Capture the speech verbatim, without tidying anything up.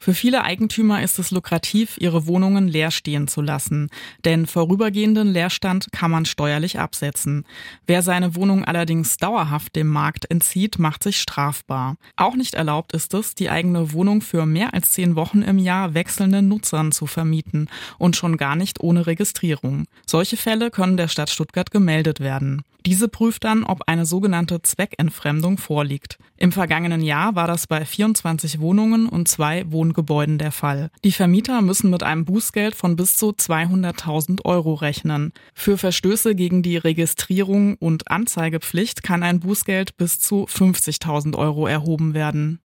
Für viele Eigentümer ist es lukrativ, ihre Wohnungen leer stehen zu lassen, denn vorübergehenden Leerstand kann man steuerlich absetzen. Wer seine Wohnung allerdings dauerhaft dem Markt entzieht, macht sich strafbar. Auch nicht erlaubt ist es, die eigene Wohnung für mehr als zehn Wochen im Jahr wechselnden Nutzern zu vermieten und schon gar nicht ohne Registrierung. Solche Fälle können der Stadt Stuttgart gemeldet werden. Diese prüft dann, ob eine sogenannte Zweckentfremdung vorliegt. Im vergangenen Jahr war das bei vierundzwanzig Wohnungen und zwei Wohngebäuden der Fall. Die Vermieter müssen mit einem Bußgeld von bis zu zweihunderttausend Euro rechnen. Für Verstöße gegen die Registrierung und Anzeigepflicht kann ein Bußgeld bis zu fünfzigtausend Euro erhoben werden.